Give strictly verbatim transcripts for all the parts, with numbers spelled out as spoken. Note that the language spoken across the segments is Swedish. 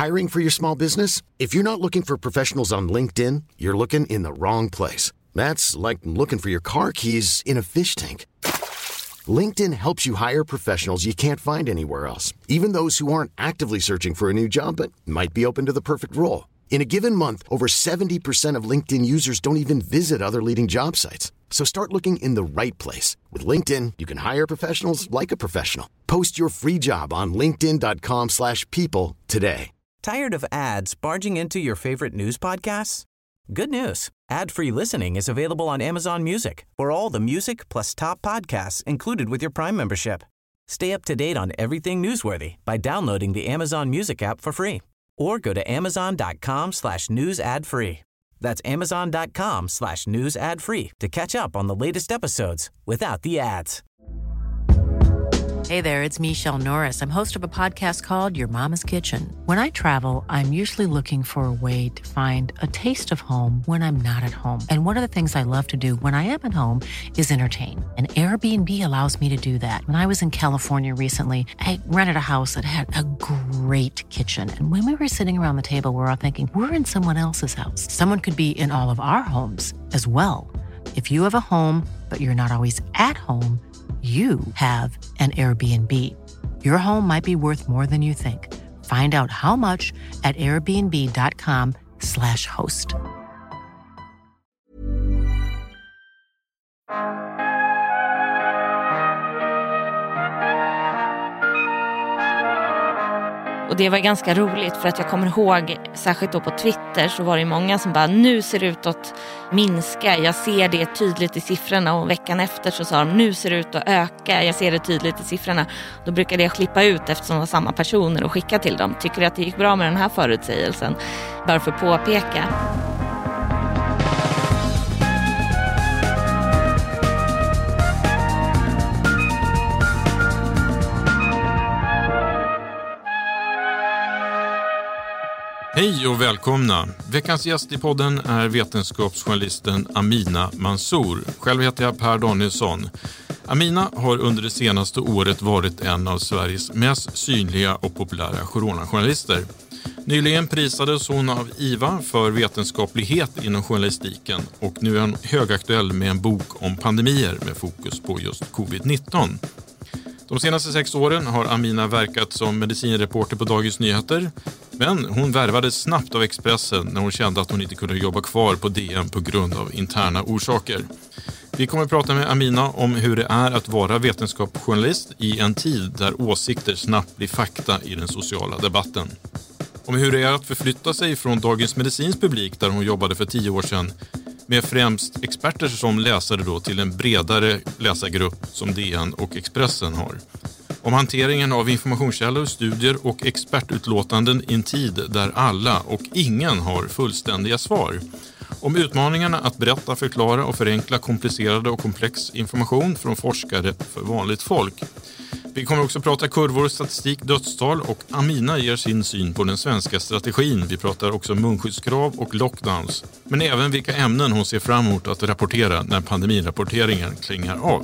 Hiring for your small business? If you're not looking for professionals on LinkedIn, you're looking in the wrong place. That's like looking for your car keys in a fish tank. LinkedIn helps you hire professionals you can't find anywhere else, even those who aren't actively searching for a new job but might be open to the perfect role. In a given month, over seventy percent of LinkedIn users don't even visit other leading job sites. So start looking in the right place. With LinkedIn, you can hire professionals like a professional. Post your free job on linkedin dot com slash people today. Tired of ads barging into your favorite news podcasts? Good news. Ad-free listening is available on Amazon Music for all the music plus top podcasts included with your Prime membership. Stay up to date on everything newsworthy by downloading the Amazon Music app for free or go to amazon dot com slash news ad free. That's amazon dot com slash news ad free to catch up on the latest episodes without the ads. Hey there, it's Michelle Norris. I'm host of a podcast called Your Mama's Kitchen. When I travel, I'm usually looking for a way to find a taste of home when I'm not at home. And one of the things I love to do when I am at home is entertain. And Airbnb allows me to do that. When I was in California recently, I rented a house that had a great kitchen. And when we were sitting around the table, we're all thinking, we're in someone else's house. Someone could be in all of our homes as well. If you have a home, but you're not always at home, you have an Airbnb. Your home might be worth more than you think. Find out how much at airbnb dot com slash host. Och det var ganska roligt för att jag kommer ihåg, särskilt då på Twitter så var det många som bara, nu ser det ut att minska. Jag ser det tydligt i siffrorna, och veckan efter så sa de, nu ser det ut att öka. Jag ser det tydligt i siffrorna. Då brukade jag klippa ut eftersom det var samma personer och skicka till dem. Tycker du att det gick bra med den här förutsägelsen? Bara för att påpeka. Hej och välkomna. Veckans gäst i podden är vetenskapsjournalisten Amina Mansour. Själv heter jag Per Danielsson. Amina har under det senaste året varit en av Sveriges mest synliga och populära coronajournalister. Nyligen prisades hon av I V A för vetenskaplighet inom journalistiken, och nu är hon högaktuell med en bok om pandemier med fokus på just covid nitton. De senaste sex åren har Amina verkat som medicinreporter på Dagens Nyheter, men hon värvades snabbt av Expressen när hon kände att hon inte kunde jobba kvar på D N på grund av interna orsaker. Vi kommer att prata med Amina om hur det är att vara vetenskapsjournalist i en tid där åsikter snabbt blir fakta i den sociala debatten. Om hur det är att förflytta sig från Dagens Medicins publik, där hon jobbade för tio år sedan, med främst experter som läsare då, till en bredare läsargrupp som D N och Expressen har. Om hanteringen av informationskällor, studier och expertutlåtanden i en tid där alla och ingen har fullständiga svar. Om utmaningarna att berätta, förklara och förenkla komplicerade och komplex information från forskare för vanligt folk. Vi kommer också prata kurvor, statistik, dödstal, och Amina ger sin syn på den svenska strategin. Vi pratar också munskyddskrav och lockdowns, men även vilka ämnen hon ser fram emot att rapportera när pandemirapporteringen klingar av.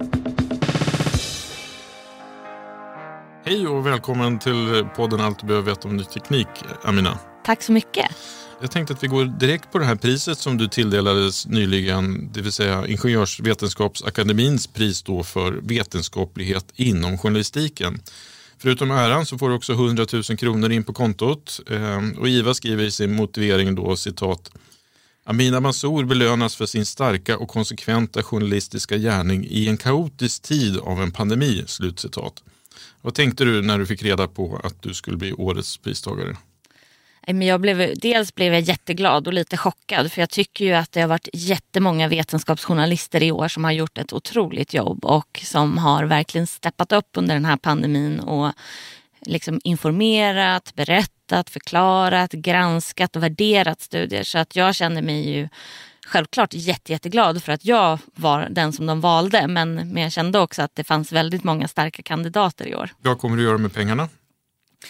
Hej och välkommen till podden Allt du behöver veta om ny teknik, Amina. Tack så mycket. Jag tänkte att vi går direkt på det här priset som du tilldelades nyligen, det vill säga Ingenjörsvetenskapsakademins pris då för vetenskaplighet inom journalistiken. Förutom äran så får du också hundratusen kronor in på kontot, och I V A skriver i sin motivering då, citat: Amina Mansour belönas för sin starka och konsekventa journalistiska gärning i en kaotisk tid av en pandemi, slutcitat. Vad tänkte du när du fick reda på att du skulle bli årets pristagare? Men jag blev, dels blev jag jätteglad och lite chockad, för jag tycker ju att det har varit jättemånga vetenskapsjournalister i år som har gjort ett otroligt jobb och som har verkligen steppat upp under den här pandemin och liksom informerat, berättat, förklarat, granskat och värderat studier. Så att jag känner mig ju självklart jätte, jätteglad för att jag var den som de valde, men, men jag kände också att det fanns väldigt många starka kandidater i år. Vad kommer du göra med pengarna?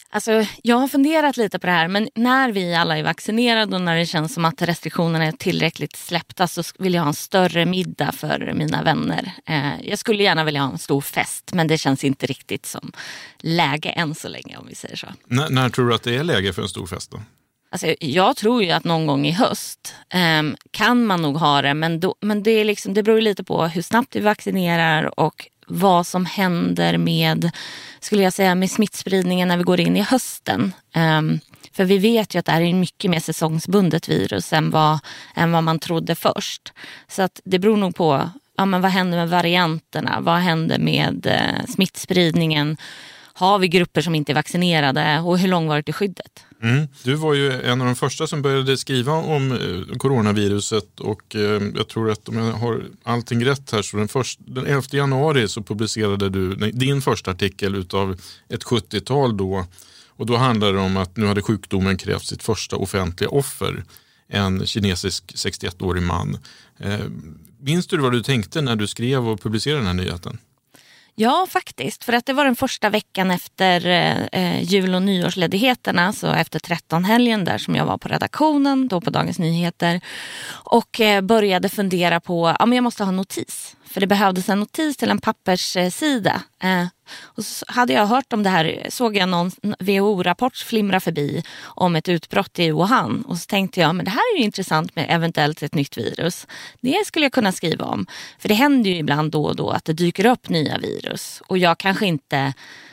Alltså, jag har funderat lite på det här, men när vi alla är vaccinerade och när det känns som att restriktionerna är tillräckligt släppta så vill jag ha en större middag för mina vänner. Eh, jag skulle gärna vilja ha en stor fest, men det känns inte riktigt som läge än så länge, om vi säger så. N- när tror du att det är läge för en stor fest då? Alltså, jag tror ju att någon gång i höst eh, kan man nog ha det, men, då, men det, är liksom, det beror ju lite på hur snabbt vi vaccinerar och vad som händer med, skulle jag säga, med smittspridningen när vi går in i hösten. Um, för vi vet ju att det här är mycket mer säsongsbundet virus än vad, än vad man trodde först. Så att det beror nog på, ja, men vad händer med varianterna? Vad händer med uh, smittspridningen? Har vi grupper som inte är vaccinerade? Och hur långvarigt är skyddet? Mm. Du var ju en av de första som började skriva om eh, coronaviruset och eh, jag tror att om jag har allting rätt här så den, först, den elfte januari så publicerade du din första artikel utav ett sjuttiotal då, och då handlade det om att nu hade sjukdomen krävt sitt första offentliga offer, en kinesisk sextioettårig man. Eh, minns du vad du tänkte när du skrev och publicerade den här nyheten? Ja, faktiskt. För att det var den första veckan efter eh, jul- och nyårsledigheterna, så efter tretton-helgen där som jag var på redaktionen, då på Dagens Nyheter, och eh, började fundera på, ja men jag måste ha notis. För det behövdes en notis till en papperssida. Eh, och så hade jag hört om det här, såg jag någon W H O-rapport flimra förbi om ett utbrott i Wuhan. Och så tänkte jag, men det här är ju intressant med eventuellt ett nytt virus. Det skulle jag kunna skriva om. För det händer ju ibland då och då att det dyker upp nya virus. Och jag kanske inte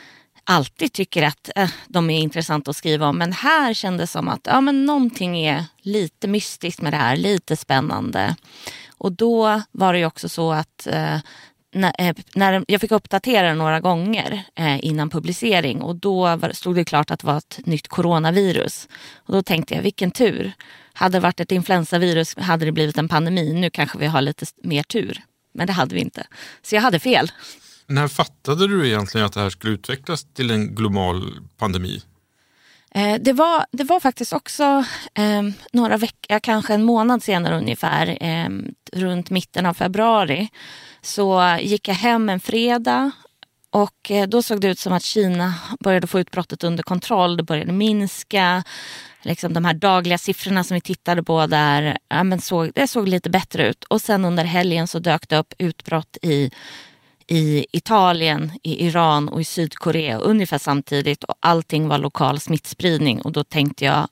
alltid tycker att eh, de är intressanta att skriva om. Men här kändes det som att ja, men någonting är lite mystiskt med det här, lite spännande. Och då var det ju också så att eh, när, eh, när jag fick uppdatera några gånger eh, innan publicering, och då var, stod det klart att det var ett nytt coronavirus. Och då tänkte jag, vilken tur. Hade det varit ett influensavirus hade det blivit en pandemi. Nu kanske vi har lite mer tur. Men det hade vi inte. Så jag hade fel. När fattade du egentligen att det här skulle utvecklas till en global pandemi? Eh, det, var, det var faktiskt också eh, några veckor, kanske en månad senare ungefär, eh, runt mitten av februari, så gick jag hem en fredag och eh, då såg det ut som att Kina började få utbrottet under kontroll. Det började minska. Liksom de här dagliga siffrorna som vi tittade på där, ja, men såg, det såg lite bättre ut. Och sen under helgen så dök det upp utbrott i i Italien, i Iran och i Sydkorea ungefär samtidigt, och allting var lokal smittspridning. Och då tänkte jag,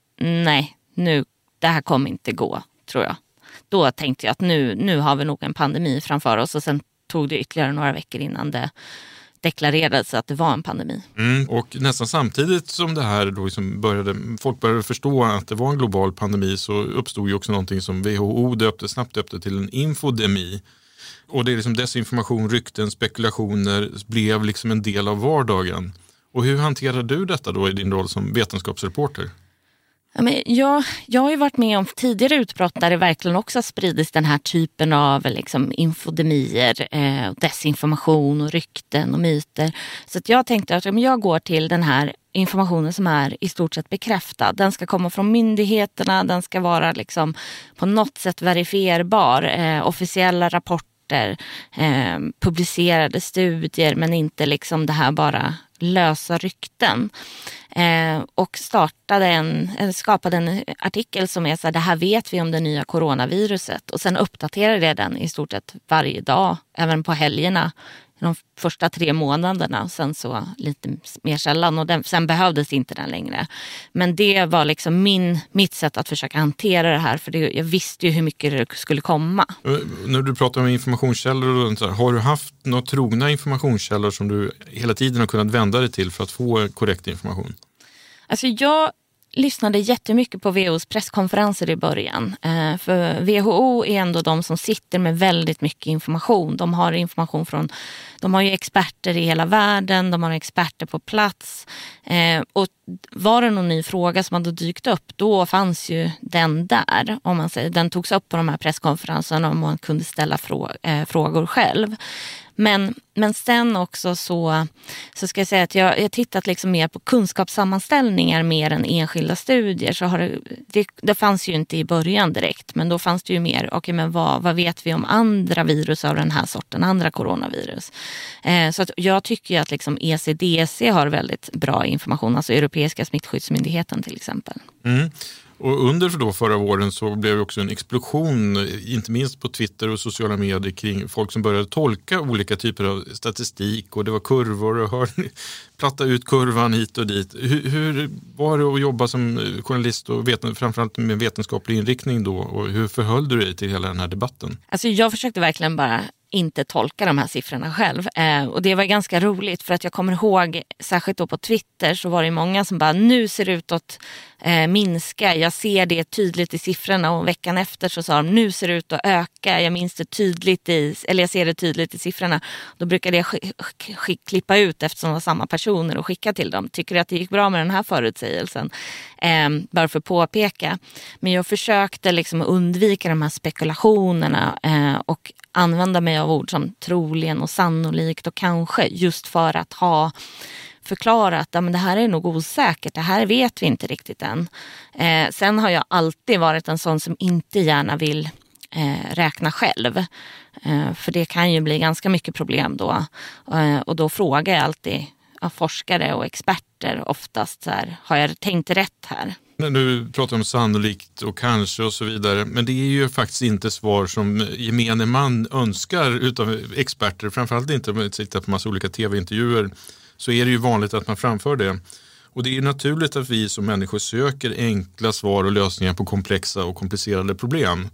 nej, nu, det här kommer inte gå, tror jag. Då tänkte jag att nu, nu har vi nog en pandemi framför oss, och sen tog det ytterligare några veckor innan det deklarerades att det var en pandemi. Mm, och nästan samtidigt som det här då liksom började, folk började förstå att det var en global pandemi, så uppstod ju också någonting som W H O döpte, snabbt döpte till en infodemi. Och det är liksom desinformation, rykten, spekulationer blev liksom en del av vardagen. Och hur hanterar du detta då i din roll som vetenskapsreporter? Ja, men jag, jag har ju varit med om tidigare utbrott där det verkligen också har spridits den här typen av liksom infodemier, eh, desinformation och rykten och myter. Så att jag tänkte att om jag går till den här informationen som är i stort sett bekräftad, den ska komma från myndigheterna, den ska vara liksom på något sätt verifierbar, eh, officiella rapporter, eh, publicerade studier, men inte liksom det här bara lösa rykten. Eh, och startade en, skapade en artikel som är så här, det här vet vi om det nya coronaviruset, och sen uppdaterade jag den i stort sett varje dag, även på helgerna de första tre månaderna, och sen så lite mer sällan, och den, sen behövdes inte den längre. Men det var liksom min, mitt sätt att försöka hantera det här, för det, jag visste ju hur mycket det skulle komma. När du pratar om informationskällor och så här, har du haft några trogna informationskällor som du hela tiden har kunnat vända dig till för att få korrekt information? Alltså jag lyssnade jättemycket på W H O:s presskonferenser i början. Eh, för W H O är ändå de som sitter med väldigt mycket information. De har information från, de har ju experter i hela världen, de har experter på plats. Eh, och var det någon ny fråga som hade dykt upp, då fanns ju den där. Om man säger, den togs upp på de här presskonferenserna och man kunde ställa frå, eh, frågor själv. Men, men sen också så, så ska jag säga att jag har tittat liksom mer på kunskapssammanställningar mer än enskilda studier. Så har det, det, det fanns ju inte i början direkt, men då fanns det ju mer, okej, men vad, vad vet vi om andra virus av den här sorten, andra coronavirus? Eh, så att jag tycker ju att liksom E C D C har väldigt bra information, alltså Europeiska smittskyddsmyndigheten till exempel. Mm. Och under då förra våren så blev det också en explosion, inte minst på Twitter och sociala medier, kring folk som började tolka olika typer av statistik, och det var kurvor och hör, platta ut kurvan hit och dit. Hur, hur var det att jobba som journalist och veten, framförallt med vetenskaplig inriktning då, och hur förhöll du dig till hela den här debatten? Alltså jag försökte verkligen bara inte tolka de här siffrorna själv. Eh, och det var ganska roligt, för att jag kommer ihåg, särskilt då på Twitter, så var det många som bara, nu ser det ut att eh, minska. Jag ser det tydligt i siffrorna, och veckan efter så sa de, nu ser det ut att öka. Jag minns det tydligt i, eller jag ser det tydligt i siffrorna. Då brukade jag sk- sk- klippa ut, eftersom det var samma personer, och skicka till dem. Tycker du att det gick bra med den här förutsägelsen? Eh, bara för att påpeka. Men jag försökte liksom undvika de här spekulationerna eh, och använda mig av ord som troligen och sannolikt och kanske, just för att ha förklarat att ja, men det här är nog osäkert, det här vet vi inte riktigt än. Eh, sen har jag alltid varit en sån som inte gärna vill eh, räkna själv. Eh, för det kan ju bli ganska mycket problem då. Eh, och då frågar jag alltid av forskare och experter oftast så här, har jag tänkt rätt här? Nu pratar om sannolikt och kanske och så vidare, men det är ju faktiskt inte svar som gemene man önskar utav experter, framförallt inte om man tittar på massa olika tv-intervjuer, så är det ju vanligt att man framför det. Och det är naturligt att vi som människor söker enkla svar och lösningar på komplexa och komplicerade problem.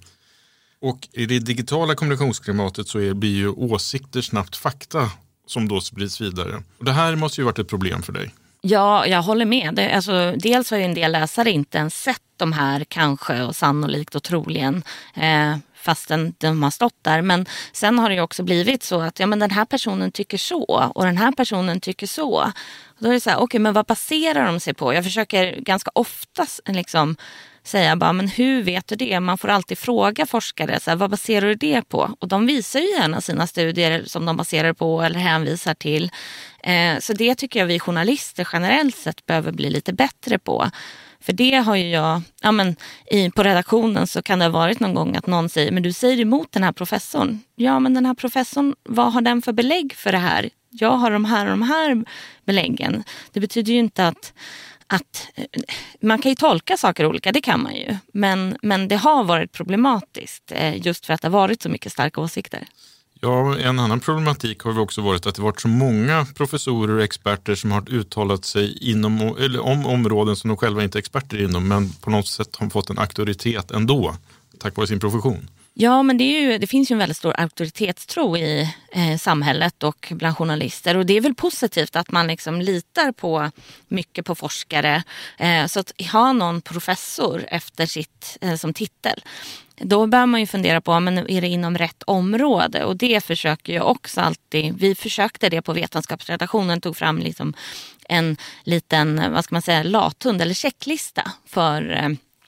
Och i det digitala kommunikationsklimatet så är, blir ju åsikter snabbt fakta som då sprids vidare. Och det här måste ju varit ett problem för dig. Ja, jag håller med. Det, alltså, dels har ju en del läsare inte ens sett de här kanske och sannolikt och troligen eh, fastän de har stått där. Men sen har det ju också blivit så att ja, men den här personen tycker så och den här personen tycker så. Och då är det så här, okej, okay, men vad baserar de sig på? Jag försöker ganska ofta liksom säga bara, men hur vet du det? Man får alltid fråga forskare, så här, vad baserar du det på? Och de visar ju gärna sina studier som de baserar på eller hänvisar till. Eh, så det tycker jag vi journalister generellt sett behöver bli lite bättre på. För det har ju jag, ja men i, på redaktionen så kan det ha varit någon gång att någon säger, men du säger emot den här professorn. Ja, men den här professorn, vad har den för belägg för det här? Jag har de här och de här beläggen. Det betyder ju inte att Att man kan ju tolka saker olika, det kan man ju. Men, men det har varit problematiskt just för att det har varit så mycket starka åsikter. Ja, en annan problematik har också varit att det varit så många professorer och experter som har uttalat sig inom, eller om områden som de själva inte är experter inom, men på något sätt har fått en auktoritet ändå tack vare sin profession. Ja, men det, är ju, det finns ju en väldigt stor auktoritetstro i eh, samhället och bland journalister. Och det är väl positivt att man liksom litar på mycket på forskare. Eh, så att ha någon professor efter sitt eh, som titel, då bör man ju fundera på, men är det inom rätt område? Och det försöker jag också alltid. Vi försökte det på vetenskapsredaktionen, tog fram liksom en liten, vad ska man säga, lathund eller checklista för eh,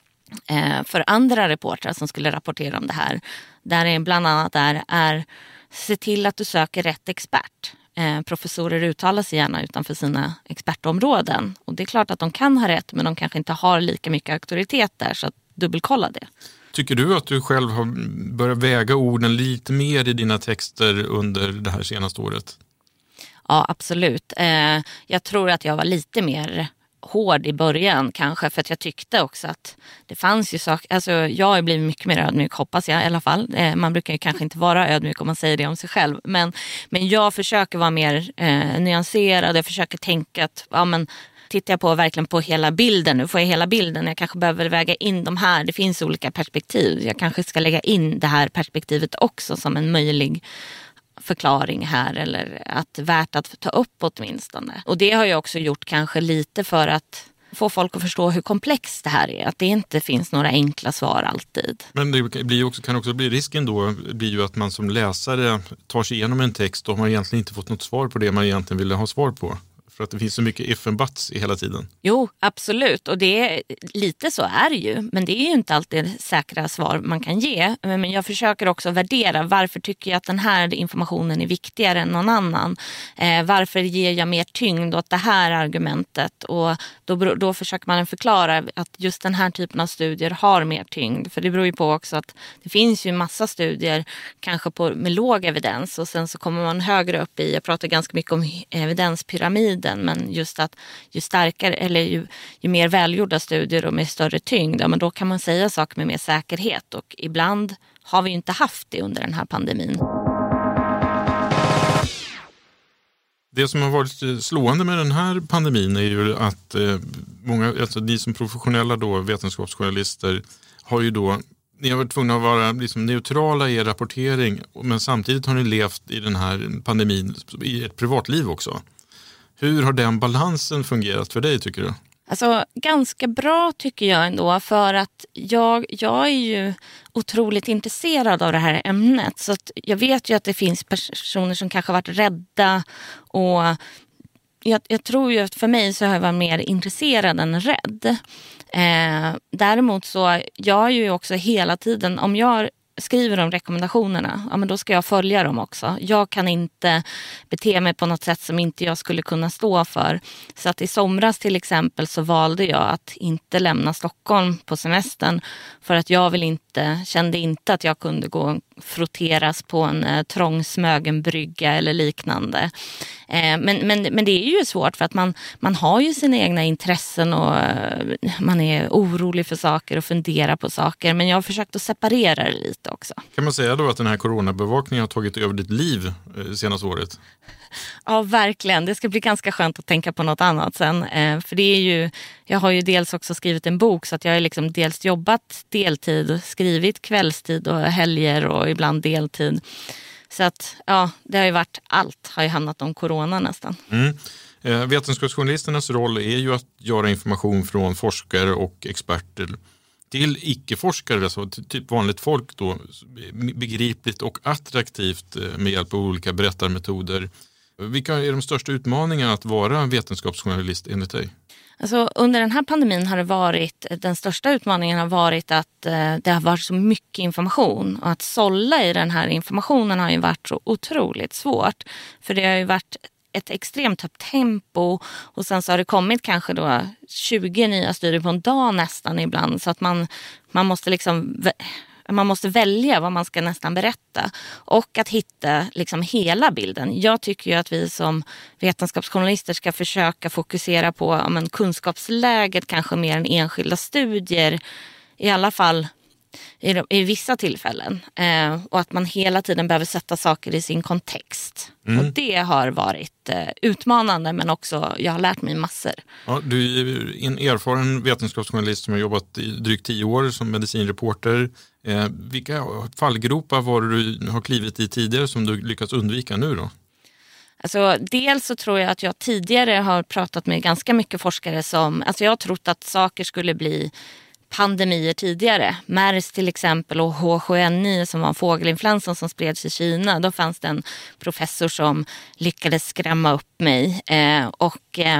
för andra reportrar som skulle rapportera om det här. Där är bland annat där är se till att du söker rätt expert. Eh, professorer uttalar sig gärna utanför sina expertområden. Och det är klart att de kan ha rätt, men de kanske inte har lika mycket auktoritet där, så att dubbelkolla det. Tycker du att du själv har börjat väga orden lite mer i dina texter under det här senaste året? Ja, absolut. Eh, jag tror att jag var lite mer hård i början kanske, för att jag tyckte också att det fanns ju saker, alltså jag har blivit mycket mer ödmjuk, hoppas jag i alla fall. Eh, man brukar ju kanske inte vara ödmjuk om man säger det om sig själv, men, men jag försöker vara mer eh, nyanserad, jag försöker tänka att ja, men tittar jag på verkligen på hela bilden, nu får jag hela bilden, jag kanske behöver väga in de här, det finns olika perspektiv, jag kanske ska lägga in det här perspektivet också som en möjlig förklaring här, eller att värt att ta upp åtminstone. Och det har jag också gjort kanske lite för att få folk att förstå hur komplext det här är. Att det inte finns några enkla svar alltid. Men det blir också, kan också bli risken då, blir ju att man som läsare tar sig igenom en text och har egentligen inte fått något svar på det man egentligen ville ha svar på. För att det finns så mycket if and buts i hela tiden. Jo, absolut. Och det är, lite så är det ju. Men det är ju inte alltid säkra svar man kan ge. Men jag försöker också värdera varför tycker jag att den här informationen är viktigare än någon annan. Eh, varför ger jag mer tyngd åt det här argumentet? Och då, då försöker man förklara att just den här typen av studier har mer tyngd. För det beror ju på också att det finns ju en massa studier kanske på, med låg evidens. Och sen så kommer man högre upp i, jag pratar ganska mycket om evidenspyramiden. Men just att ju starkare eller ju, ju mer välgjorda studier och med större tyngd, ja, men då kan man säga saker med mer säkerhet. Och ibland har vi ju inte haft det under den här pandemin. Det som har varit slående med den här pandemin är ju att eh, många, alltså ni som professionella då, vetenskapsjournalister har ju då, ni har varit tvungna att vara liksom neutrala i er rapportering, men samtidigt har ni levt i den här pandemin i ett privatliv också. Hur har den balansen fungerat för dig, tycker du? Alltså ganska bra tycker jag ändå, för att jag, jag är ju otroligt intresserad av det här ämnet. Så att jag vet ju att det finns personer som kanske har varit rädda, och jag, jag tror ju att för mig så har jag varit mer intresserad än rädd. Eh, däremot så jag är ju också hela tiden, om jag skriver om rekommendationerna, ja, men då ska jag följa dem också. Jag kan inte bete mig på något sätt som inte jag skulle kunna stå för. Så att i somras till exempel så valde jag att inte lämna Stockholm på semestern, för att jag vill inte, kände inte att jag kunde gå och frotteras på en eh, trång Smögenbrygga eller liknande. Eh, men, men, men det är ju svårt, för att man, man har ju sina egna intressen och eh, man är orolig för saker och funderar på saker. Men jag har försökt att separera det lite också. Kan man säga då att den här coronabevakningen har tagit över ditt liv eh, senaste året? Ja, verkligen. Det ska bli ganska skönt att tänka på något annat sen. Eh, för det är ju, jag har ju dels också skrivit en bok, så att jag har liksom dels jobbat deltid, skrivit kvällstid och helger och ibland deltid. Så att ja, det har ju varit, allt har ju handlat om corona nästan. Mm. Eh, vetenskapsjournalisternas roll är ju att göra information från forskare och experter till icke-forskare, alltså typ vanligt folk då, begripligt och attraktivt med hjälp av olika berättarmetoder. Vilka är de största utmaningarna att vara vetenskapsjournalist enligt dig? Alltså, under den här pandemin har det varit, den största utmaningen har varit att eh, det har varit så mycket information, och att sålla i den här informationen har ju varit så otroligt svårt, för det har ju varit ett extremt högt tempo, och sen så har det kommit kanske då tjugo nya studier på en dag nästan ibland, så att man, man måste liksom man måste välja vad man ska nästan berätta, och att hitta liksom hela bilden. Jag tycker ju att vi som vetenskapsjournalister ska försöka fokusera på ja, men kunskapsläget kanske mer än enskilda studier, i alla fall i, i vissa tillfällen. Eh, och att man hela tiden behöver sätta saker i sin kontext. Mm. Och det har varit eh, utmanande, men också jag har lärt mig massor. Ja, du är en erfaren vetenskapsjournalist som har jobbat i drygt tio år som medicinreporter. Eh, vilka fallgropar var du har klivit i tidigare som du lyckats undvika nu då? Alltså, dels så tror jag att jag tidigare har pratat med ganska mycket forskare som, alltså jag har trott att saker skulle bli pandemier tidigare. MERS till exempel och H sju N nio som var en fågelinfluensan som spreds i Kina. Då fanns det en professor som lyckades skrämma upp mig. Eh, och eh,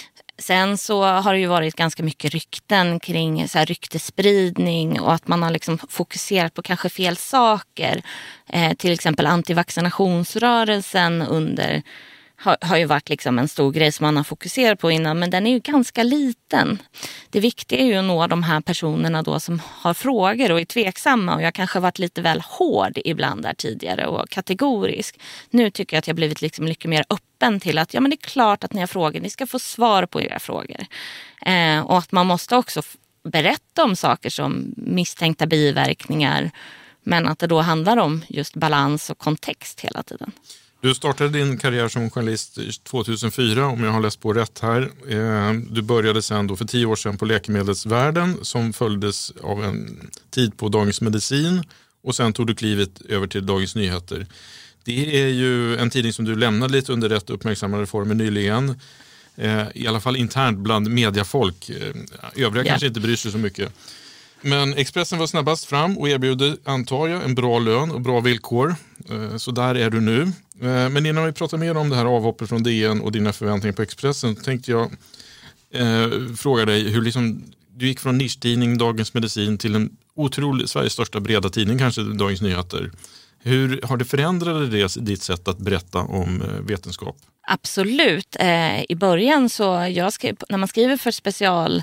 sen så har det ju varit ganska mycket rykten kring så här ryktespridning, och att man har liksom fokuserat på kanske fel saker. Eh, till exempel antivaccinationsrörelsen under har, har ju varit liksom en stor grej som man har fokuserat på innan, men den är ju ganska liten. Det viktiga är ju att nå de här personerna då som har frågor och är tveksamma, och jag kanske varit lite väl hård ibland där tidigare och kategorisk. Nu tycker jag att jag blivit liksom mycket mer öppen till att ja, men det är klart att ni har frågor, ni ska få svar på era frågor. Eh, och att man måste också berätta om saker som misstänkta biverkningar, men att det då handlar om just balans och kontext hela tiden. Du startade din karriär som journalist tjugohundrafyra, om jag har läst på rätt här. Du började sen då för tio år sedan på Läkemedelsvärlden, som följdes av en tid på Dagens Medicin, och sen tog du klivet över till Dagens Nyheter. Det är ju en tidning som du lämnade lite under rätt uppmärksammade reformer nyligen. I alla fall internt bland mediafolk. Övriga yeah. kanske inte bryr sig så mycket. Men Expressen var snabbast fram och erbjuder, antar jag, en bra lön och bra villkor. Så där är du nu. Men innan vi pratar mer om det här avhoppet från D N och dina förväntningar på Expressen tänkte jag eh, fråga dig hur liksom, du gick från nischtidning Dagens Medicin till en otrolig, Sveriges största breda tidning, kanske Dagens Nyheter. Hur har det förändrat det, ditt sätt att berätta om vetenskap? Absolut. Eh, I början så, jag skrev, när man skriver för special...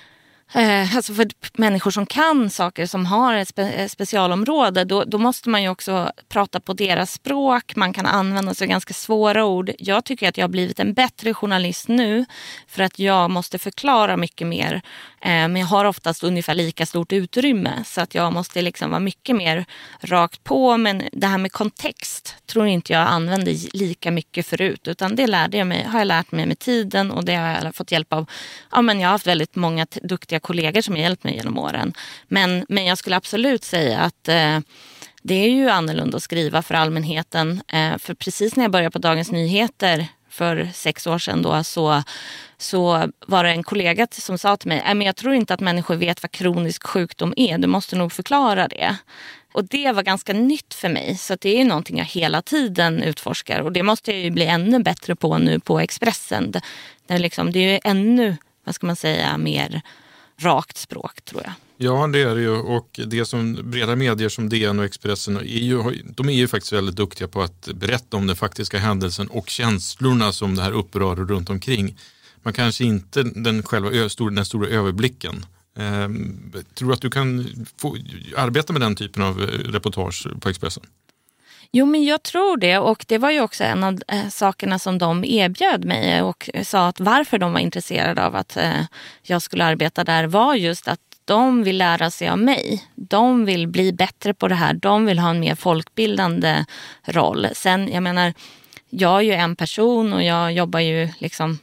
Eh, alltså för människor som kan saker, som har ett spe- specialområde, då, då måste man ju också prata på deras språk. Man kan använda sig av ganska svåra ord. Jag tycker att jag har blivit en bättre journalist nu för att jag måste förklara mycket mer. Eh, men jag har oftast ungefär lika stort utrymme, så att jag måste liksom vara mycket mer rakt på. Men det här med kontext tror inte jag använde lika mycket förut, utan det lärde jag mig, har jag lärt mig med tiden, och det har jag fått hjälp av. Ja, men jag har haft väldigt många t- duktiga kollegor som har hjälpt mig genom åren. Men, men jag skulle absolut säga att eh, det är ju annorlunda att skriva för allmänheten. Eh, för precis när jag började på Dagens Nyheter för sex år sedan då, så, så var det en kollega som sa till mig, äh, men jag tror inte att människor vet vad kronisk sjukdom är. Du måste nog förklara det. Och det var ganska nytt för mig, så det är någonting jag hela tiden utforskar. Och det måste jag ju bli ännu bättre på nu på Expressen. Det, det, liksom, det är ju ännu, vad ska man säga, mer rakt språk, tror jag. Ja, det är det ju. Och det som breda medier som D N och Expressen är ju, de är ju faktiskt väldigt duktiga på att berätta om den faktiska händelsen och känslorna som det här upprör runt omkring. Man kanske inte den själva den stora överblicken. Eh, tror du att du kan få arbeta med den typen av reportage på Expressen? Jo, men jag tror det, och det var ju också en av äh, sakerna som de erbjöd mig och sa att varför de var intresserade av att äh, jag skulle arbeta där var just att de vill lära sig av mig. De vill bli bättre på det här. De vill ha en mer folkbildande roll. Sen, jag menar, jag är ju en person och jag jobbar ju liksom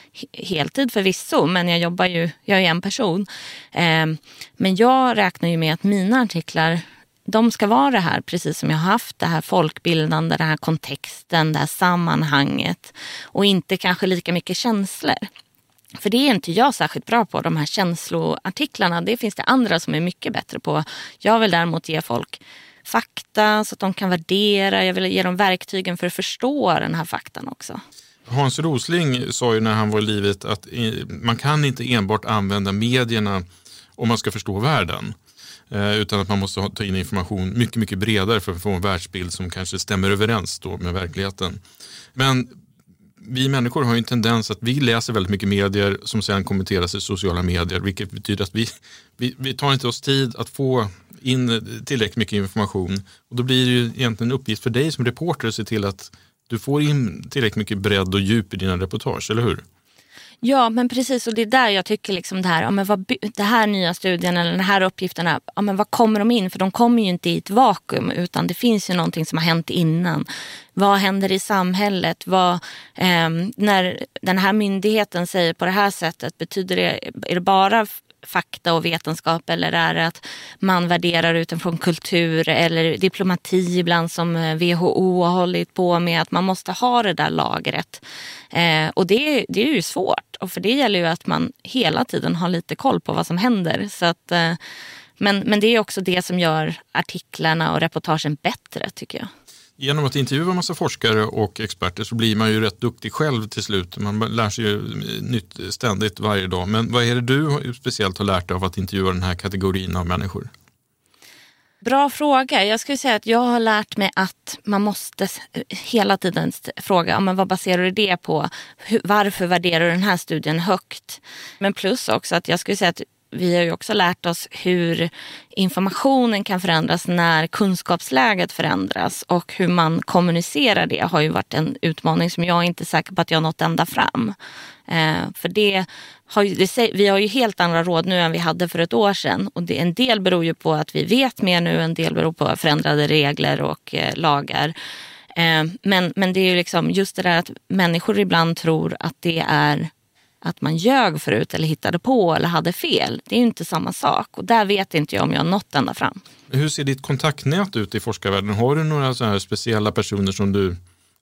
heltid förvisso, men jag jobbar ju, jag är en person. Eh, men jag räknar ju med att mina artiklar, de ska vara det här, precis som jag har haft, det här folkbildande, den här kontexten, det här sammanhanget, och inte kanske lika mycket känslor. För det är inte jag särskilt bra på, de här känsloartiklarna. Det finns det andra som är mycket bättre på. Jag vill däremot ge folk fakta så att de kan värdera. Jag vill ge dem verktygen för att förstå den här faktan också. Hans Rosling sa ju när han var i livet att man kan inte enbart använda medierna om man ska förstå världen. Utan att man måste ta in information mycket, mycket bredare för att få en världsbild som kanske stämmer överens då med verkligheten. Men vi människor har ju en tendens att vi läser väldigt mycket medier som sedan kommenteras i sociala medier, vilket betyder att vi, vi, vi tar inte oss tid att få in tillräckligt mycket information. Och då blir det ju egentligen en uppgift för dig som reporter att se till att du får in tillräckligt mycket bredd och djup i dina reportage, eller hur? Ja, men precis, och det är där jag tycker liksom det här, ja, men vad, det här nya studien eller den här uppgifterna, ja, men vad kommer de in? För de kommer ju inte i ett vakuum, utan det finns ju någonting som har hänt innan. Vad händer i samhället? Vad, eh, när den här myndigheten säger på det här sättet, betyder det, är det bara fakta och vetenskap, eller är det att man värderar utifrån kultur eller diplomati ibland som W H O har hållit på med, att man måste ha det där lagret. Eh, och det, det är ju svårt, och för det gäller ju att man hela tiden har lite koll på vad som händer. Så att, eh, men, men det är också det som gör artiklarna och reportagen bättre, tycker jag. Genom att intervjua en massa forskare och experter så blir man ju rätt duktig själv till slut. Man lär sig ju nytt ständigt varje dag. Men vad är det du speciellt har lärt dig av att intervjua den här kategorin av människor? Bra fråga. Jag skulle säga att jag har lärt mig att man måste hela tiden fråga, ja, men vad baserar du det på? Hur, varför värderar du den här studien högt? Men plus också att jag skulle säga att vi har ju också lärt oss hur informationen kan förändras när kunskapsläget förändras, och hur man kommunicerar det har ju varit en utmaning som jag är inte säker på att jag har nått ända fram. Eh, för det har ju, det, vi har ju helt andra råd nu än vi hade för ett år sedan, och det, en del beror ju på att vi vet mer nu, en del beror på förändrade regler och eh, lagar. Eh, men, men det är ju liksom just det där att människor ibland tror att det är att man ljög förut eller hittade på eller hade fel. Det är ju inte samma sak, och där vet inte jag om jag har nått ända fram. Hur ser ditt kontaktnät ut i forskarvärlden? Har du några så här speciella personer som du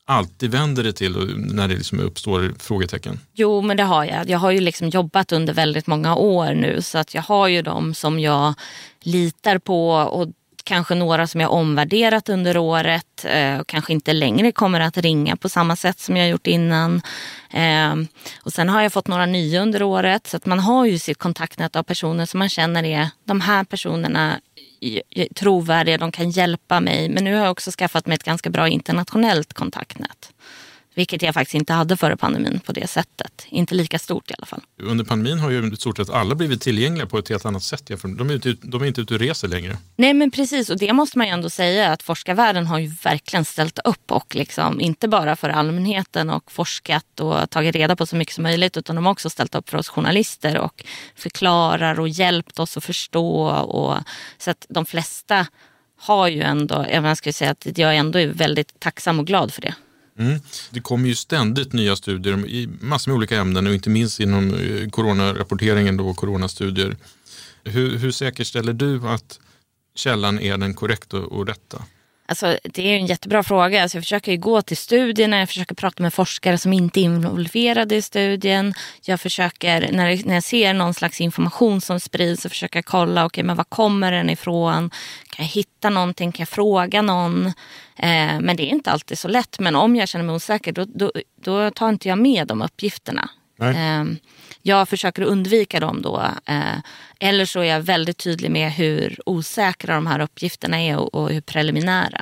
alltid vänder dig till när det liksom uppstår frågetecken? Jo, men det har jag. Jag har ju liksom jobbat under väldigt många år nu, så att jag har ju dem som jag litar på och kanske några som jag omvärderat under året eh, och kanske inte längre kommer att ringa på samma sätt som jag gjort innan. Eh, och sen har jag fått några nya under året, så att man har ju sitt kontaktnät av personer som man känner är de här personerna trovärdiga, de kan hjälpa mig. Men nu har jag också skaffat mig ett ganska bra internationellt kontaktnät. Vilket jag faktiskt inte hade före pandemin på det sättet. Inte lika stort i alla fall. Under pandemin har ju i stort sett alla blivit tillgängliga på ett helt annat sätt. De är, ute, de är inte ute och reser längre. Nej, men precis. Och det måste man ju ändå säga att forskarvärlden har ju verkligen ställt upp. Och liksom, inte bara för allmänheten och forskat och tagit reda på så mycket som möjligt. Utan de har också ställt upp för oss journalister och förklarar och hjälpt oss att förstå. Och, så att de flesta har ju ändå, jag skulle säga att jag ändå är väldigt tacksam och glad för det. Mm. Det kommer ju ständigt nya studier i massor med olika ämnen och inte minst inom coronarapporteringen då, coronastudier. Hur, hur säkerställer du att källan är den korrekta och rätta? Alltså, det är en jättebra fråga. Alltså, jag försöker ju gå till studierna, jag försöker prata med forskare som inte är involverade i studien. Jag försöker, när jag, när jag ser någon slags information som sprids, så försöker jag kolla, okej, men var kommer den ifrån? Kan jag hitta någonting? Kan jag fråga någon? Eh, men det är inte alltid så lätt. Men om jag känner mig osäker, då, då, då tar inte jag med de uppgifterna. Eh, jag försöker undvika dem då. Eh, eller så är jag väldigt tydlig med hur osäkra de här uppgifterna är och, och hur preliminära.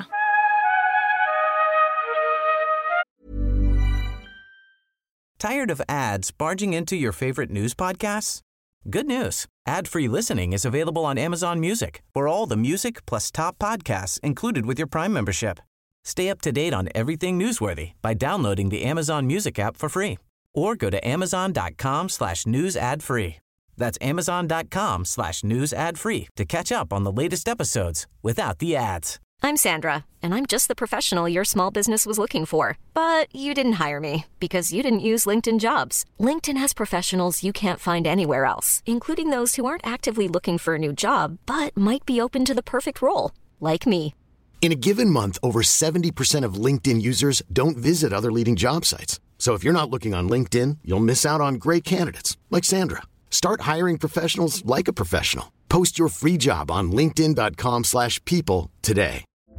Tired of ads barging into your favorite news podcasts? Good news. Ad-free listening is available on Amazon Music for all the music plus top podcasts included with your Prime membership. Stay up to date on everything newsworthy by downloading the Amazon Music app for free or go to amazon.com slash news ad free. That's amazon.com slash news ad free to catch up on the latest episodes without the ads. I'm Sandra, and I'm just the professional your small business was looking for. But you didn't hire me because you didn't use LinkedIn Jobs. LinkedIn has professionals you can't find anywhere else, including those who aren't actively looking for a new job, but might be open to the perfect role, like me. In a given month, over seventy percent of LinkedIn users don't visit other leading job sites. So if you're not looking on LinkedIn, you'll miss out on great candidates like Sandra. Start hiring professionals like a professional. Post your free job on linkedin.com slash people today.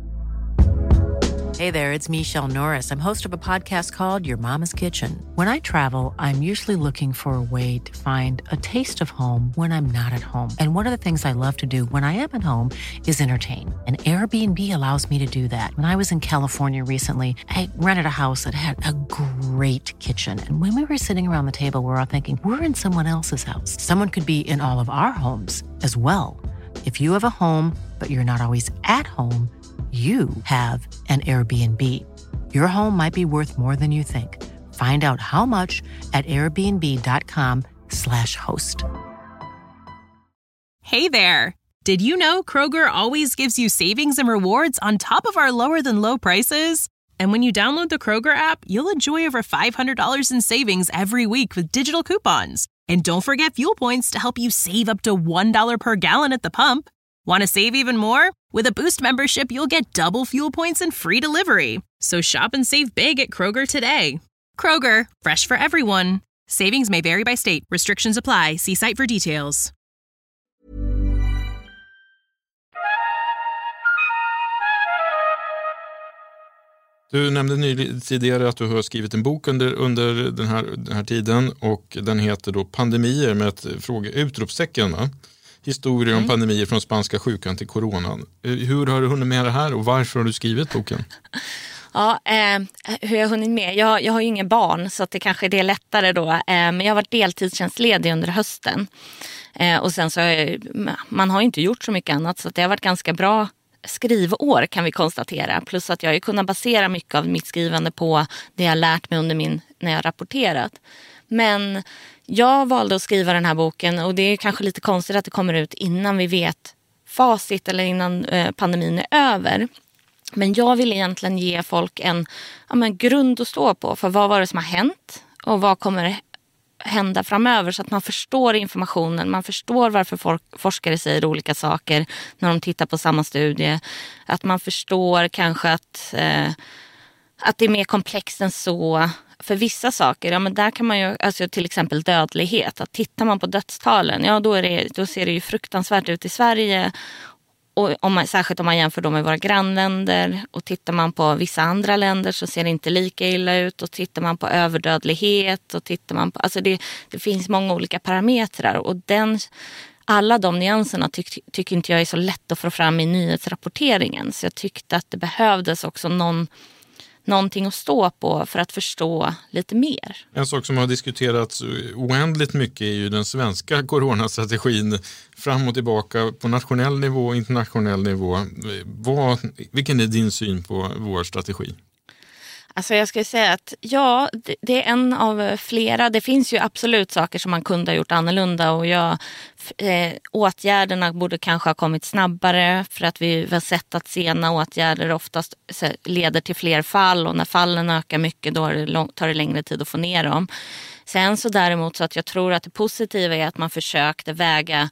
Hey there, it's Michelle Norris. I'm host of a podcast called Your Mama's Kitchen. When I travel, I'm usually looking for a way to find a taste of home when I'm not at home. And one of the things I love to do when I am at home is entertain. And Airbnb allows me to do that. When I was in California recently, I rented a house that had a great kitchen. And when we were sitting around the table, we were all thinking, we're in someone else's house. Someone could be in all of our homes as well. If you have a home, but you're not always at home, you have an Airbnb. Your home might be worth more than you think. Find out how much at airbnb.com slash host. Hey there. Did you know Kroger always gives you savings and rewards on top of our lower than low prices? And when you download the Kroger app, you'll enjoy over five hundred dollars in savings every week with digital coupons. And don't forget fuel points to help you save up to one dollar per gallon at the pump. Want to save even more? With a Boost membership, you'll get double fuel points and free delivery. So shop and save big at Kroger today. Kroger, fresh for everyone. Savings may vary by state. Restrictions apply. See site for details. Du nämnde ny, tidigare att du har skrivit en bok under, under den, här, den här tiden och den heter då Pandemier med ett fråga, utropstecken, va? Historier om mm. pandemier från spanska sjukan till coronan. Hur har du hunnit med det här och varför har du skrivit boken? Ja, eh, hur jag har hunnit med? Jag, jag har ju ingen barn så att det kanske är det lättare då. Eh, men jag har varit deltidstjänstledig under hösten. Eh, och sen så har jag, man har inte gjort så mycket annat så att det har varit ganska bra skrivår kan vi konstatera. Plus att jag har kunnat basera mycket av mitt skrivande på det jag lärt mig under min, när jag rapporterat. Men jag valde att skriva den här boken och det är kanske lite konstigt att det kommer ut innan vi vet facit eller innan eh, pandemin är över. Men jag vill egentligen ge folk en ja, men grund att stå på för vad var det som har hänt och vad kommer hända framöver så att man förstår informationen, man förstår varför folk, forskare säger olika saker när de tittar på samma studie. Att man förstår kanske att... Eh, att det är mer komplext än så. För vissa saker, ja men där kan man ju, alltså till exempel dödlighet, att tittar man på dödstalen, ja då, är det, då ser det ju fruktansvärt ut i Sverige. Och om man, särskilt om man jämför dem med våra grannländer, och tittar man på vissa andra länder så ser det inte lika illa ut, och tittar man på överdödlighet och tittar man på, alltså det, det finns många olika parametrar, och den, alla de nyanserna tyck, tycker inte jag är så lätt att få fram i nyhetsrapporteringen, så jag tyckte att det behövdes också någon någonting att stå på för att förstå lite mer. En sak som har diskuterats oändligt mycket är ju den svenska coronastrategin fram och tillbaka på nationell nivå och internationell nivå. Vad, vilken är din syn på vår strategi? Alltså jag ska säga att ja, det är en av flera. Det finns ju absolut saker som man kunde ha gjort annorlunda, och jag, eh, åtgärderna borde kanske ha kommit snabbare, för att vi har sett att sena åtgärder oftast leder till fler fall, och när fallen ökar mycket då tar det längre tid att få ner dem. Sen så däremot så att jag tror att det positiva är att man försökte väga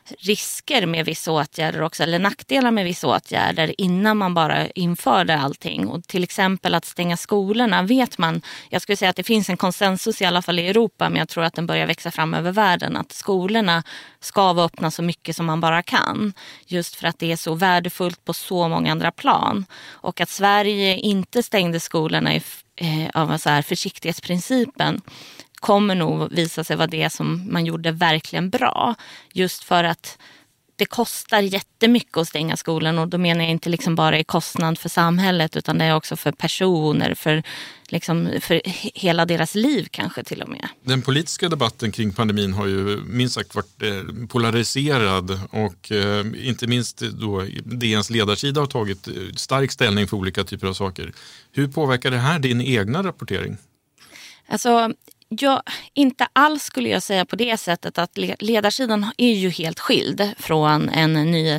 risker med vissa åtgärder också, eller nackdelar med vissa åtgärder innan man bara införde allting. Och till exempel att stänga skolorna vet man, jag skulle säga att det finns en konsensus i alla fall i Europa, men jag tror att den börjar växa fram över världen, att skolorna ska vara öppna så mycket som man bara kan, just för att det är så värdefullt på så många andra plan. Och att Sverige inte stängde skolorna i, eh, av så här försiktighetsprincipen kommer nog visa sig vara det som man gjorde verkligen bra. Just för att det kostar jättemycket att stänga skolan, och då menar jag inte liksom bara i kostnad för samhället, utan det är också för personer, för, liksom, för hela deras liv kanske till och med. Den politiska debatten kring pandemin har ju minst sagt varit polariserad, och eh, inte minst då D N:s ledarsida har tagit stark ställning för olika typer av saker. Hur påverkar det här din egna rapportering? Alltså... Ja, inte alls skulle jag säga på det sättet, att ledarsidan är ju helt skild från en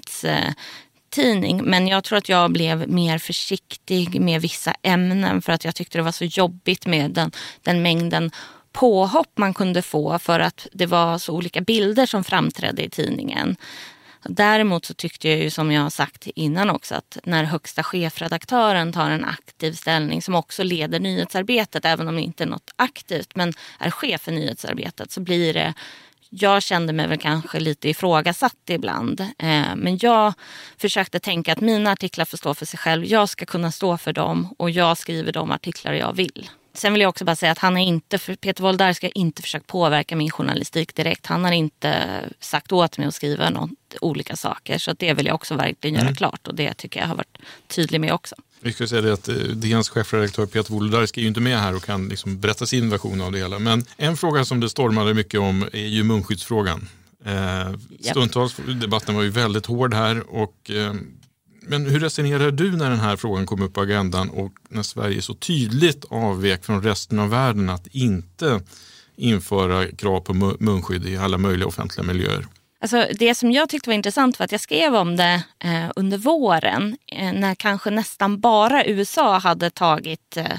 nyhetstidning. Men jag tror att jag blev mer försiktig med vissa ämnen, för att jag tyckte det var så jobbigt med den, den mängden påhopp man kunde få, för att det var så olika bilder som framträdde i tidningen. Däremot så tyckte jag ju, som jag har sagt innan också, att när högsta chefredaktören tar en aktiv ställning som också leder nyhetsarbetet, även om det inte är något aktivt, men är chef för nyhetsarbetet, så blir det, jag kände mig väl kanske lite ifrågasatt ibland. Eh, men jag försökte tänka att mina artiklar får stå för sig själv. Jag ska kunna stå för dem, och jag skriver de artiklar jag vill. Sen vill jag också bara säga att han är inte, Peter Wolodarski har inte försökt påverka min journalistik direkt. Han har inte sagt åt mig att skriva något, olika saker. Så att det vill jag också verkligen göra mm. klart, och det tycker jag har varit tydlig med också. Vi ska säga det att D N:s chefredaktör Peter Wolodarski är ju inte med här och kan liksom berätta sin version av det hela. Men en fråga som det stormade mycket om är ju munskyddsfrågan. Eh, stundtals, debatten var ju väldigt hård här, och... Eh, Men hur resonerar du när den här frågan kom upp på agendan, och när Sverige så tydligt avvek från resten av världen att inte införa krav på munskydd i alla möjliga offentliga miljöer? Alltså det som jag tyckte var intressant var att jag skrev om det eh, under våren, eh, när kanske nästan bara U S A hade tagit... Eh,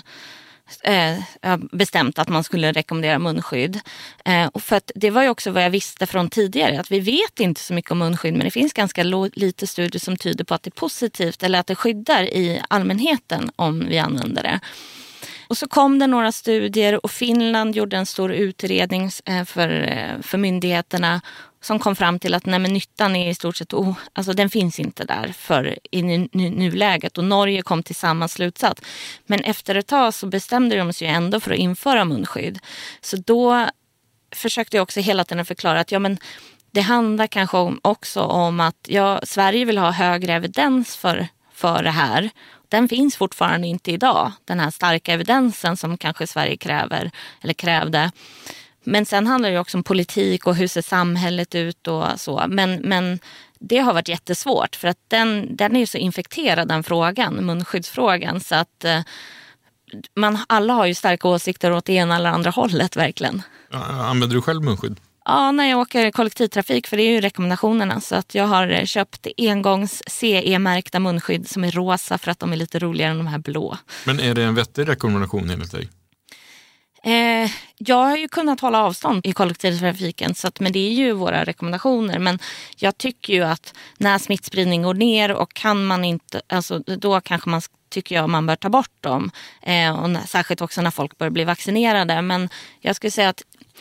bestämt att man skulle rekommendera munskydd. Och för att det var ju också vad jag visste från tidigare, att vi vet inte så mycket om munskydd, men det finns ganska lite studier som tyder på att det är positivt, eller att det skyddar i allmänheten om vi använder det. Och så kom det några studier, och Finland gjorde en stor utredning för, för myndigheterna som kom fram till att nej, men nyttan är i stort sett, oh, alltså den finns inte där för i nu, nu, nuläget, och Norge kom till samma slutsats. Men efter ett tag så bestämde de sig ändå för att införa munskydd. Så då försökte jag också hela tiden förklara att ja, men det handlar kanske om, också om att ja, Sverige vill ha högre evidens för, för det här. Den finns fortfarande inte idag, den här starka evidensen som kanske Sverige kräver eller krävde. Men sen handlar det också om politik och hur ser samhället ut och så. Men, men det har varit jättesvårt, för att den, den är ju så infekterad, den frågan, munskyddsfrågan. Så att eh, man, alla har ju starka åsikter åt det ena eller andra hållet verkligen. Använder du själv munskydd? Ja, när jag åker kollektivtrafik, för det är ju rekommendationerna. Så att jag har köpt engångs C E-märkta munskydd som är rosa, för att de är lite roligare än de här blå. Men är det en vettig rekommendation enligt dig? Eh, jag har ju kunnat hålla avstånd i kollektivtrafiken, så att, men det är ju våra rekommendationer. Men jag tycker ju att när smittspridning går ner, och kan man inte, alltså, då kanske man tycker jag man bör ta bort dem. Eh, och när, särskilt också när folk börjar bli vaccinerade. Men jag skulle säga att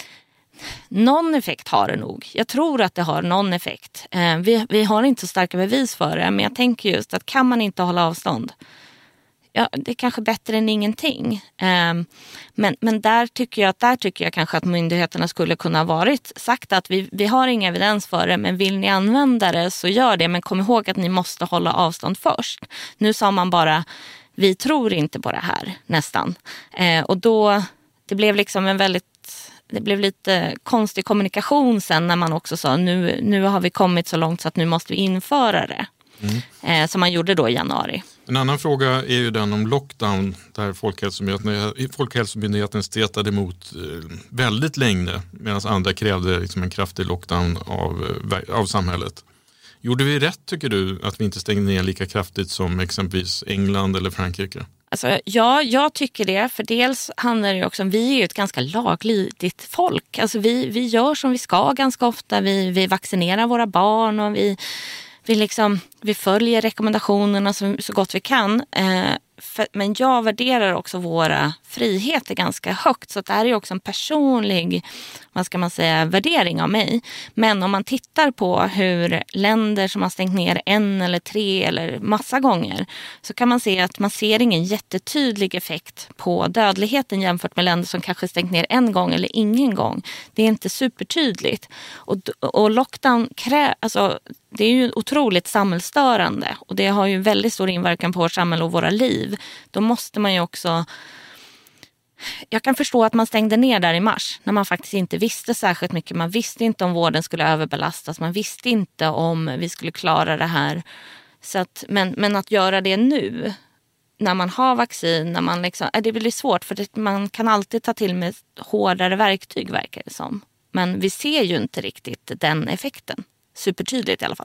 någon effekt har det nog. Jag tror att det har någon effekt. Eh, vi, vi har inte så starka bevis för det. Men jag tänker just att kan man inte hålla avstånd, ja, det är kanske bättre än ingenting. Eh, men men där, tycker jag att, där tycker jag kanske att myndigheterna skulle kunna ha varit sagt att vi, vi har ingen evidens för det, men vill ni använda det så gör det. Men kom ihåg att ni måste hålla avstånd först. Nu sa man bara, vi tror inte på det här nästan. Eh, och då, det blev liksom en väldigt Det blev lite konstig kommunikation sen när man också sa nu, nu har vi kommit så långt så att nu måste vi införa det. Mm. Eh, som man gjorde då i januari. En annan fråga är ju den om lockdown där Folkhälsomyndigheten, Folkhälsomyndigheten stretade emot eh, väldigt länge medan andra krävde liksom en kraftig lockdown av, av samhället. Gjorde vi rätt tycker du att vi inte stängde ner lika kraftigt som exempelvis England eller Frankrike? Alltså, ja, jag tycker det. För dels handlar det ju också om, vi är ju ett ganska laglydigt folk. Alltså vi, vi gör som vi ska ganska ofta. Vi, vi vaccinerar våra barn och vi, vi, liksom, vi följer rekommendationerna så, så gott vi kan. Eh, för, men jag värderar också våra friheter ganska högt. Så det här är ju också en personlig, vad ska man säga, värdering av mig. Men om man tittar på hur länder som har stängt ner en eller tre eller massa gånger, så kan man se att man ser ingen jättetydlig effekt på dödligheten jämfört med länder som kanske stängt ner en gång eller ingen gång. Det är inte supertydligt. Och, och lockdown krä, alltså, det är ju otroligt samhällsstörande och det har ju väldigt stor inverkan på vårt samhälle och våra liv. Då måste man ju också... Jag kan förstå att man stängde ner där i mars när man faktiskt inte visste särskilt mycket. Man visste inte om vården skulle överbelastas. Man visste inte om vi skulle klara det här. Så att, men, men att göra det nu när man har vaccin, när man liksom, det blir svårt för det, man kan alltid ta till med hårdare verktyg verkar det som. Men vi ser ju inte riktigt den effekten. Supertydligt i alla fall.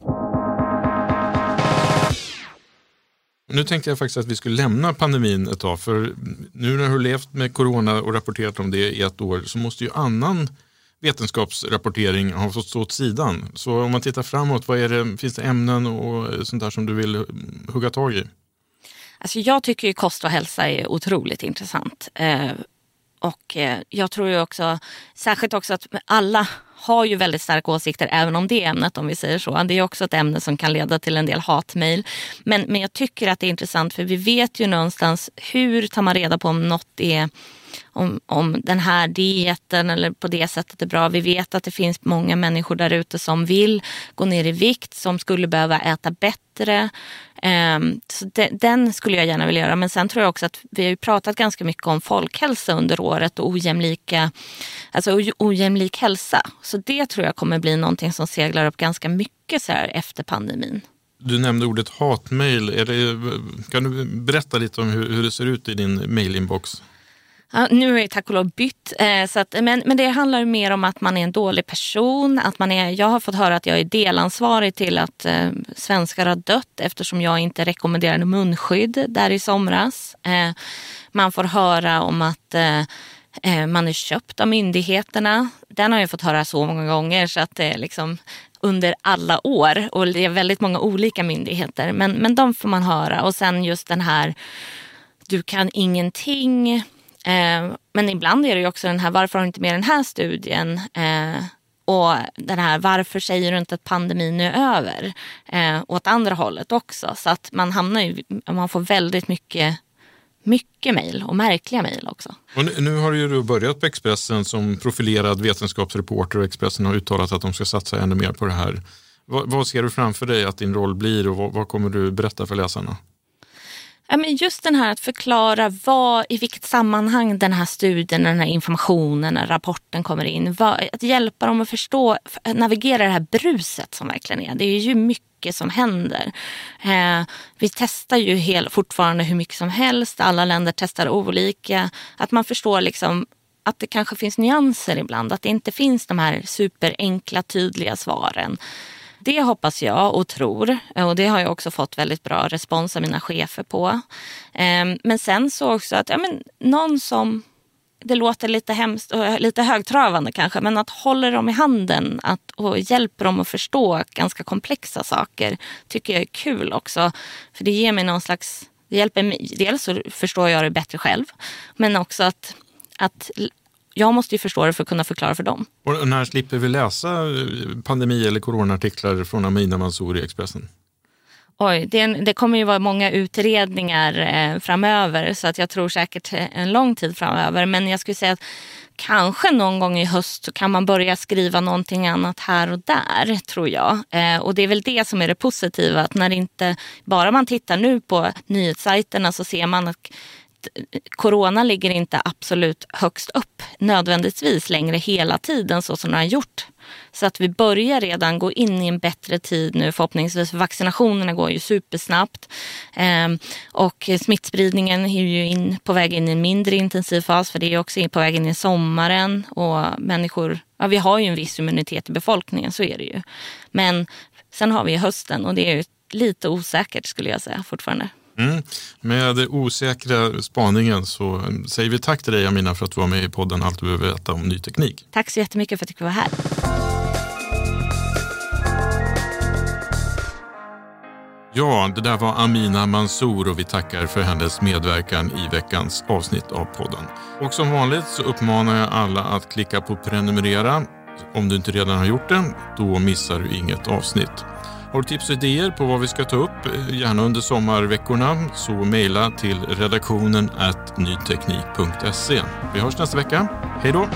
Nu tänkte jag faktiskt att vi skulle lämna pandemin ett tag, för nu när du har levt med corona och rapporterat om det i ett år så måste ju annan vetenskapsrapportering ha fått stå åt sidan. Så om man tittar framåt, vad är det, finns det ämnen och sånt där som du vill hugga tag i? Alltså jag tycker ju kost och hälsa är otroligt intressant. Eh, och eh, jag tror ju också, särskilt också att alla har ju väldigt starka åsikter även om det ämnet, om vi säger så. Det är också ett ämne som kan leda till en del hatmejl. Men, men jag tycker att det är intressant för vi vet ju någonstans hur tar man reda på om något är, om, om den här dieten eller på det sättet är bra. Vi vet att det finns många människor där ute som vill gå ner i vikt, som skulle behöva äta bättre. Um, så de, den skulle jag gärna vilja göra. Men sen tror jag också att vi har ju pratat ganska mycket om folkhälsa under året och ojämlika, alltså ojämlik hälsa. Så det tror jag kommer bli någonting som seglar upp ganska mycket så här efter pandemin. Du nämnde ordet hatmejl. Är det, kan du berätta lite om hur, hur det ser ut i din mejlinbox? Ja, nu är det tack och lov bytt. Eh, så att, men, men det handlar mer om att man är en dålig person. Att man är, jag har fått höra att jag är delansvarig till att eh, svenskar har dött eftersom jag inte rekommenderade munskydd där i somras. Eh, man får höra om att eh, eh, man är köpt av myndigheterna. Den har jag fått höra så många gånger så att det är liksom under alla år. Och det är väldigt många olika myndigheter. Men, men de får man höra. Och sen just den här, du kan ingenting... Eh, men ibland är det ju också den här, varför har du inte med den här studien? Eh, och den här, varför säger du inte att pandemin är över? Eh, åt andra hållet också. Så att man hamnar ju, man får väldigt mycket, mycket mejl och märkliga mejl också. Och nu, nu har ju du börjat på Expressen som profilerad vetenskapsreporter och Expressen har uttalat att de ska satsa ännu mer på det här. Vad, vad ser du framför dig att din roll blir och vad, vad kommer du berätta för läsarna? Ja, men just den här att förklara vad, i vilket sammanhang den här studien, den här informationen, den här rapporten kommer in. Vad, att hjälpa dem att förstå, navigera det här bruset som verkligen är. Det är ju mycket som händer. Eh, vi testar ju hel, fortfarande hur mycket som helst. Alla länder testar olika. Att man förstår liksom att det kanske finns nyanser ibland. Att det inte finns de här superenkla, tydliga svaren. Det hoppas jag och tror, och det har jag också fått väldigt bra respons av mina chefer på. Men sen så också att ja, men någon som, det låter lite hemskt och lite högtravande kanske, men att hålla dem i handen att, och hjälper dem att förstå ganska komplexa saker tycker jag är kul också. För det ger mig någon slags Det hjälper mig. Dels så förstår jag det bättre själv, men också att, att jag måste ju förstå det för att kunna förklara för dem. Och när slipper vi läsa pandemi- eller coronaartiklar från Amina Mansour i Expressen? Oj, det, det kommer ju vara många utredningar eh, framöver, så att jag tror säkert en lång tid framöver. Men jag skulle säga att kanske någon gång i höst så kan man börja skriva någonting annat här och där, tror jag. Eh, och det är väl det som är det positiva, att när inte bara man tittar nu på nyhetssajterna så ser man att corona ligger inte absolut högst upp nödvändigtvis längre hela tiden så som det har gjort. Så att vi börjar redan gå in i en bättre tid nu förhoppningsvis. Vaccinationerna går ju supersnabbt eh, och smittspridningen är ju in, på väg in i en mindre intensiv fas, för det är också på väg in i sommaren och människor, ja, vi har ju en viss immunitet i befolkningen, så är det ju. Men sen har vi hösten och det är ju lite osäkert skulle jag säga fortfarande. Mm. Med osäkra spaningen så säger vi tack till dig Amina för att du var med i podden Allt du behöver veta om ny teknik. Tack så jättemycket för att du var här. Ja, det där var Amina Mansour och vi tackar för hennes medverkan i veckans avsnitt av podden. Och som vanligt så uppmanar jag alla att klicka på prenumerera. Om du inte redan har gjort det, då missar du inget avsnitt. Har du tips och idéer på vad vi ska ta upp, gärna under sommarveckorna, så mejla till redaktionen at nyteknik punkt se. Vi hörs nästa vecka. Hej då!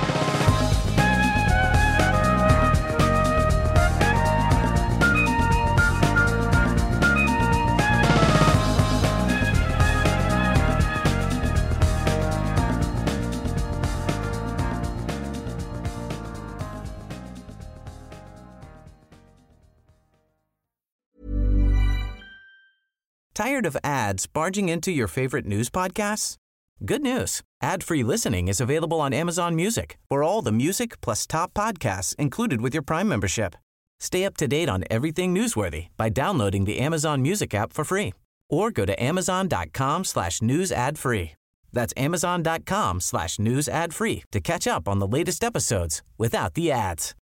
Tired of ads barging into your favorite news podcasts? Good news. Ad-free listening is available on Amazon Music for all the music plus top podcasts included with your Prime membership. Stay up to date on everything newsworthy by downloading the Amazon Music app for free or go to amazon.com slash news ad free. That's amazon.com slash news ad free to catch up on the latest episodes without the ads.